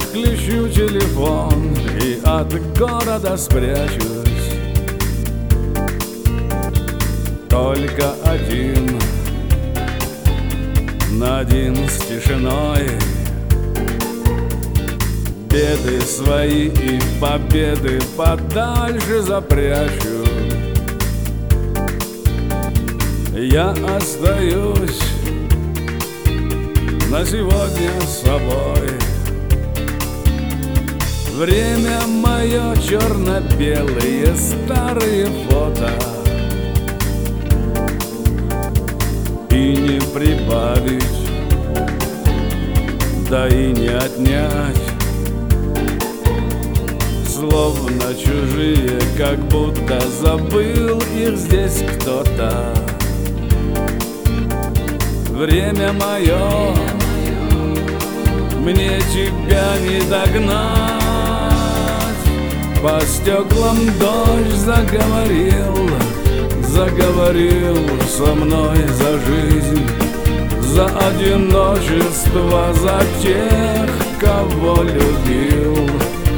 Отключу телефон и от города спрячусь. Только один на один с тишиной. Беды свои и победы подальше запрячу. Я остаюсь на сегодня с собой. Время мое черно-белые старые фото, и не прибавить, да и не отнять. Словно чужие, как будто забыл их здесь кто-то. Время мое, мне тебя не догнать. По стеклам дождь заговорил, заговорил со мной за жизнь, за одиночество, за тех, кого любил,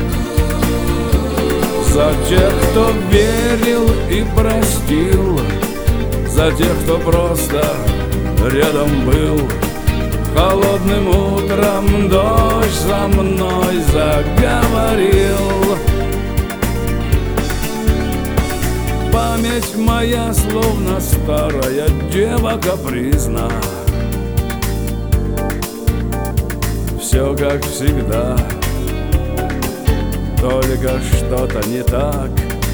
за тех, кто верил и простил, за тех, кто просто рядом был. Холодным утром дождь со мной заговорил. Память моя словно старая дева капризна. Все как всегда, только что-то не так.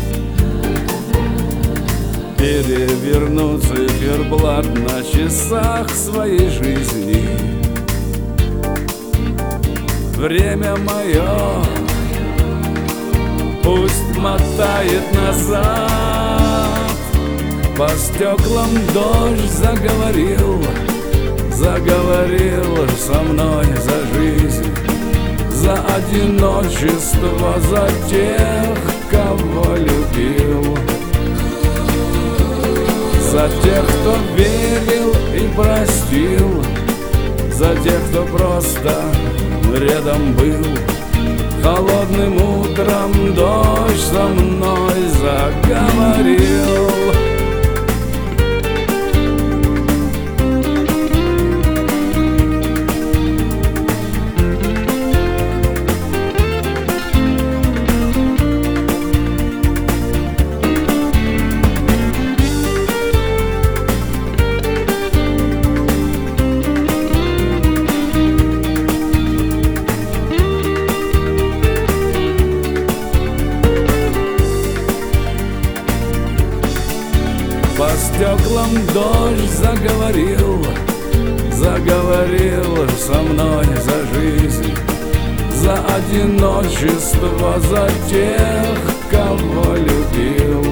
Переверну циферблат на часах своей жизни. Время мое пусть мотает назад. По стеклам дождь заговорил, заговорил со мной за жизнь, за одиночество, за тех, кого любил, за тех, кто верил и простил, за тех, кто просто рядом был. Холодным утром дождь со мной заговорил. По стеклам дождь заговорил, заговорил со мной за жизнь, за одиночество, за тех, кого любил,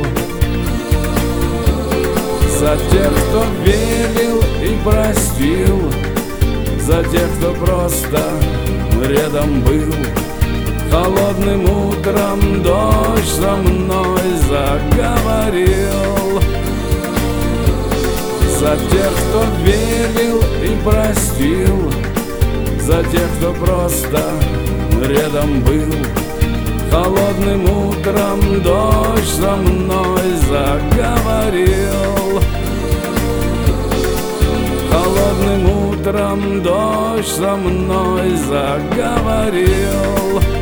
за тех, кто верил и простил, за тех, кто просто рядом был. Холодным утром дождь со мной заговорил. За тех, кто верил и простил, за тех, кто просто рядом был. Холодным утром дождь со мной заговорил. Холодным утром дождь со мной заговорил.